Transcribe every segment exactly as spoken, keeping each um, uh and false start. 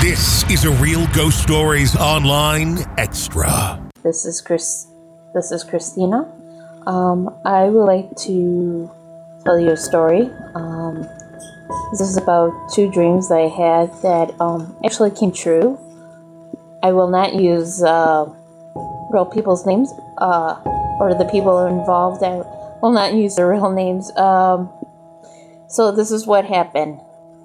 This is a Real Ghost Stories Online Extra. This is Chris. This is Christina. Um, I would like to tell you a story. Um, this is about two dreams I had that um, actually came true. I will not use uh, real people's names uh, or the people involved. I will not use their real names. Um, so this is what happened.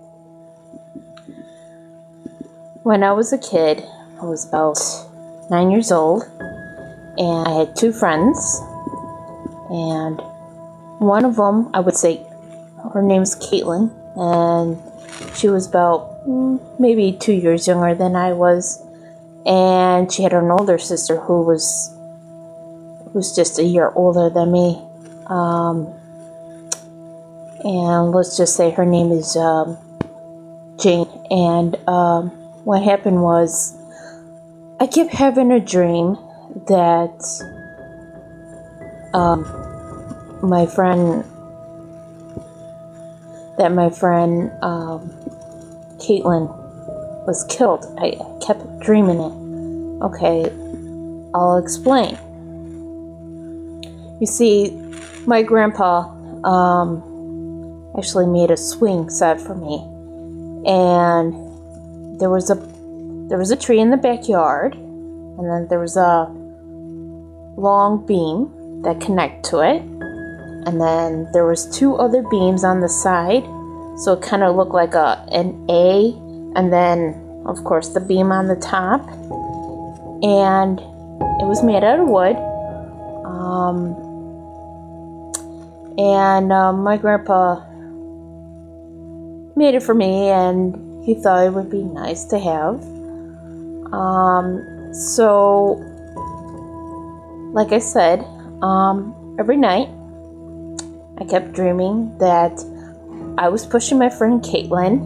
When I was a kid, I was about nine years old, and I had two friends, and one of them, I would say, her name's Caitlin, and she was about mm, maybe two years younger than I was, and she had an older sister who was who was just a year older than me, um, and let's just say her name is um, Jane, and um, what happened was, I kept having a dream that um, my friend, that my friend um, Caitlin was killed. I kept dreaming it. Okay, I'll explain. You see, my grandpa um, actually made a swing set for me, and There was a there was a tree in the backyard, and then there was a long beam that connected to it, and then there was two other beams on the side, so it kind of looked like a an A, and then of course the beam on the top, and it was made out of wood. Um, and uh, my grandpa made it for me, and he thought it would be nice to have. Um, so, like I said, um, every night I kept dreaming that I was pushing my friend Caitlin,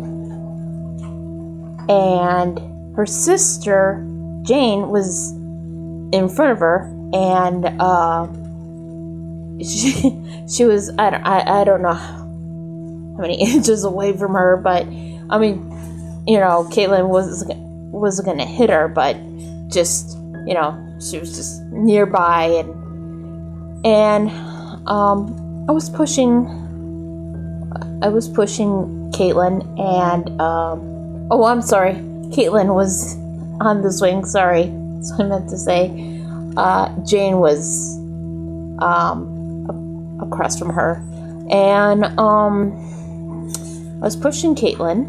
and her sister Jane was in front of her, and uh, she she was I don't, I, I don't know how many inches away from her, but I mean, you know, Caitlin was was gonna hit her, but just, you know, she was just nearby, and and um, I was pushing, I was pushing Caitlin, and um, oh, I'm sorry, Caitlin was on the swing. Sorry, that's what I meant to say. Uh, Jane was um across from her, and um, I was pushing Caitlin.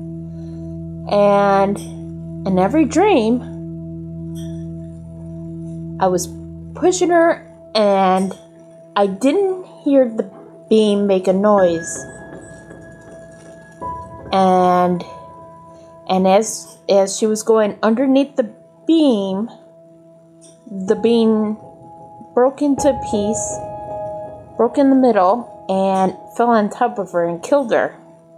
And in every dream, I was pushing her, and I didn't hear the beam make a noise. And and as as she was going underneath the beam, the beam broke into a piece, broke in the middle, and fell on top of her and killed her.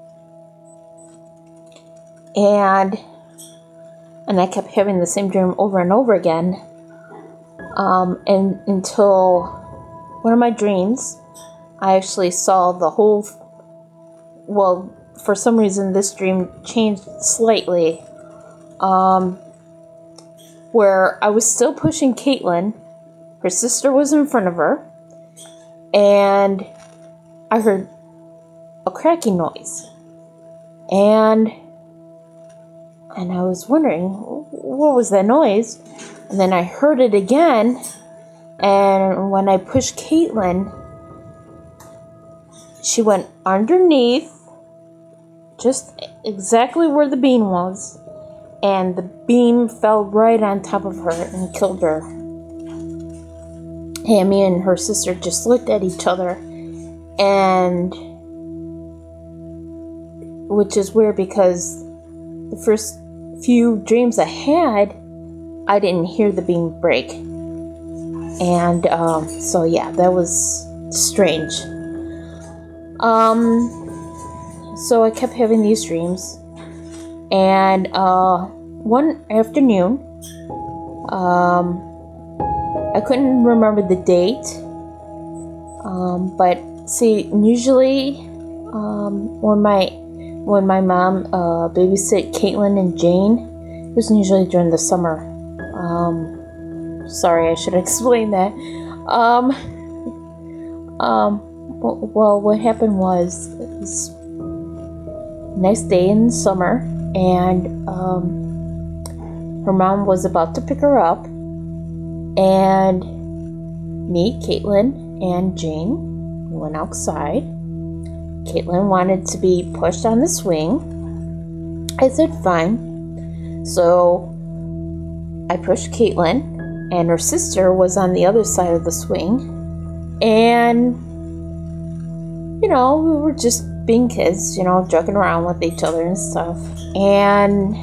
And and I kept having the same dream over and over again, um, and until one of my dreams, I actually saw the whole. Well, for some reason, this dream changed slightly, um, where I was still pushing Caitlin. Her sister was in front of her, and I heard a cracking noise, and. And I was wondering, what was that noise? And then I heard it again. And when I pushed Caitlin, she went underneath, just exactly where the beam was. And the beam fell right on top of her and killed her. And me and her sister just looked at each other. And which is weird, because the first few dreams I had, I didn't hear the beam break. And um, so yeah, that was strange. Um, so I kept having these dreams. And uh, one afternoon, um, I couldn't remember the date. Um, but see, usually um, when my when my mom uh, babysit Caitlin and Jane, It was usually during the summer. Um, sorry, I should explain that. Um, um, well, what happened was, it was a nice day in the summer, and um, her mom was about to pick her up, and me, Caitlin, and Jane went outside. Caitlin wanted to be pushed on the swing. I said, fine. So I pushed Caitlin, and her sister was on the other side of the swing. And, you know, we were just being kids, you know, joking around with each other and stuff. And,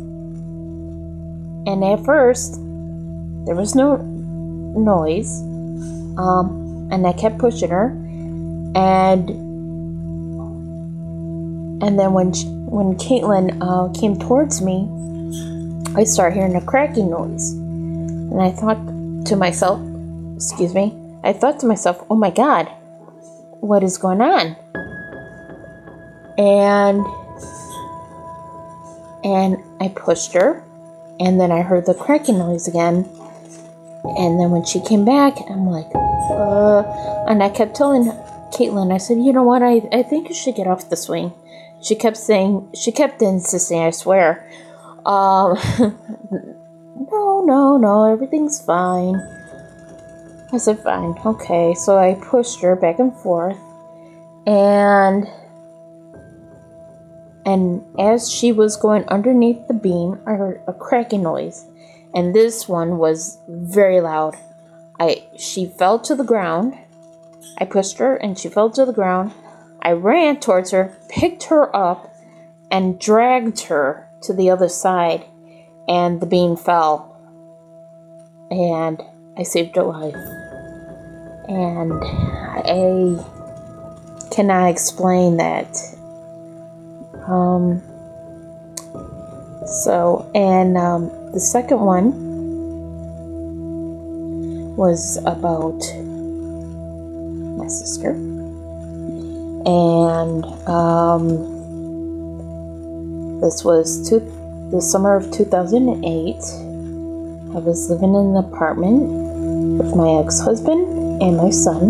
and at first, there was no noise. Um, and I kept pushing her. And, and then when, she, when Caitlin uh, came towards me, I started hearing a cracking noise, and I thought to myself, excuse me, I thought to myself, oh my God, what is going on? And, and I pushed her, and then I heard the cracking noise again, and then when she came back, I'm like, uh, and I kept telling Caitlin, I said, you know what, I, I think you should get off the swing. She kept saying, she kept insisting, I swear, Um, no, no, no, everything's fine. I said, fine, okay. So I pushed her back and forth, and, and as she was going underneath the beam, I heard a cracking noise, and this one was very loud. I, she fell to the ground. I pushed her, and she fell to the ground. I ran towards her, picked her up, and dragged her to the other side, and the beam fell, and I saved her life. And I cannot explain that. Um, so, and um, the second one was about my sister, and um, this was two, the summer of two thousand eight. I was living in an apartment with my ex-husband and my son.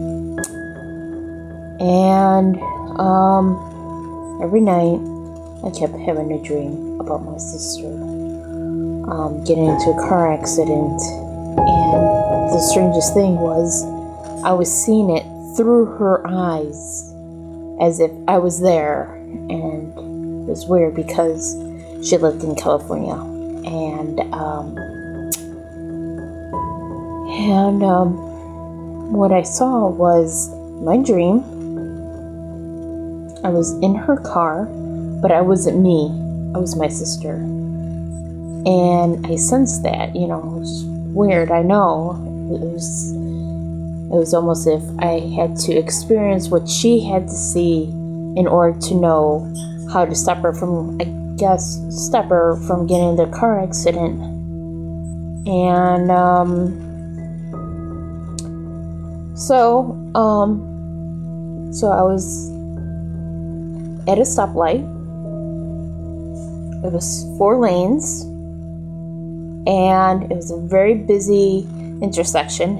And um, every night I kept having a dream about my sister um, getting into a car accident. And the strangest thing was, I was seeing it through her eyes, as if I was there. And it was weird because she lived in California, and um, and um, what I saw was my dream. I was in her car, but I wasn't me. I was my sister, and I sensed that. You know, it was weird. I know it was. It was almost as if I had to experience what she had to see in order to know how to stop her from, I guess, stop her from getting into a car accident. And, um, so, um, so I was at a stoplight. It was four lanes, and it was a very busy intersection.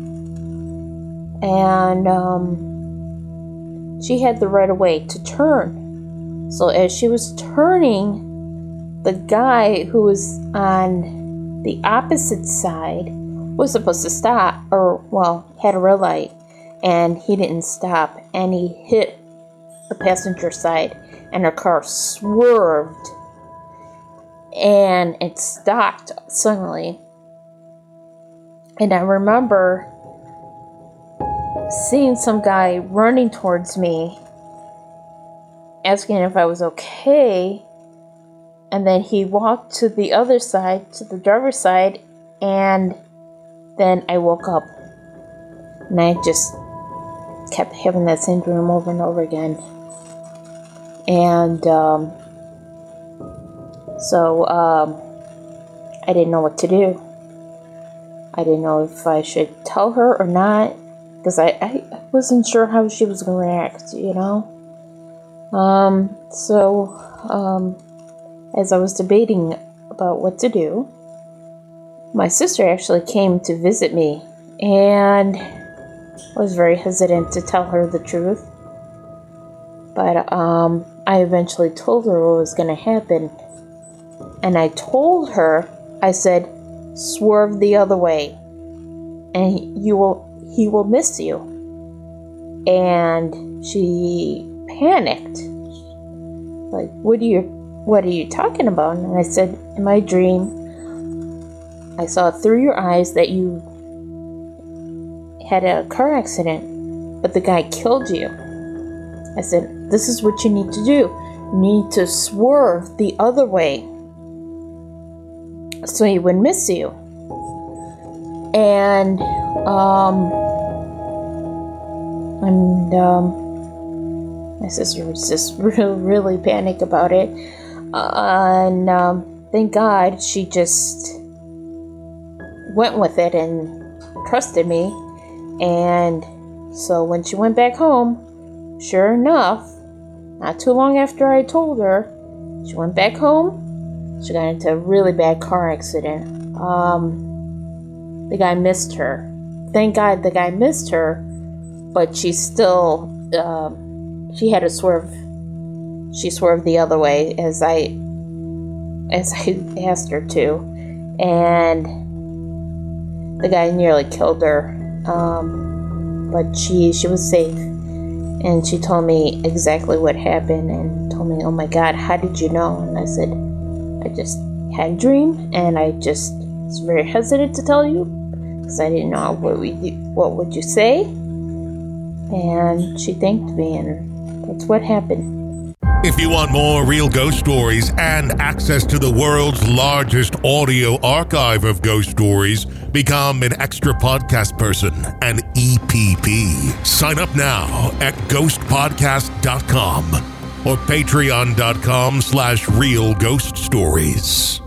And, um, she had the right of way to turn. So as she was turning, the guy who was on the opposite side was supposed to stop, or, well, had a red light, and he didn't stop, and he hit the passenger side, and her car swerved, and it stopped suddenly. And I remember seeing some guy running towards me, asking if I was okay, and then he walked to the other side, to the driver's side, and then I woke up, and I just kept having that same dream over and over again. And um, so um, I didn't know what to do. I didn't know if I should tell her or not, because I, I wasn't sure how she was going to react, you know? Um, so, um, as I was debating about what to do. My sister actually came to visit me, and I was very hesitant to tell her the truth. But um, I eventually told her what was going to happen. And I told her, I said, swerve the other way, and you will, he will miss you. And she panicked. Like, what are you, what are you talking about? And I said, in my dream, I saw through your eyes that you had a car accident, but the guy killed you. I said, this is what you need to do. You need to swerve the other way so he would miss you. And, um, and, um, my sister was just really, really panicked about it. Uh, and, um, thank God she just went with it and trusted me. And so when she went back home, sure enough, not too long after I told her, she went back home. She got into a really bad car accident. Um, the guy missed her. Thank God the guy missed her, but she still, um, she had to swerve. She swerved the other way as I, as I asked her to, and the guy nearly killed her. Um, but she, she was safe, and she told me exactly what happened, and told me, "Oh my God, how did you know?" And I said, I just had a dream, and I just was very hesitant to tell you because I didn't know what would you, what would you say. And she thanked me, and that's what happened. If you want more real ghost stories and access to the world's largest audio archive of ghost stories, become an extra podcast person, an E P P. Sign up now at ghost podcast dot com or patreon dot com slash real ghost stories.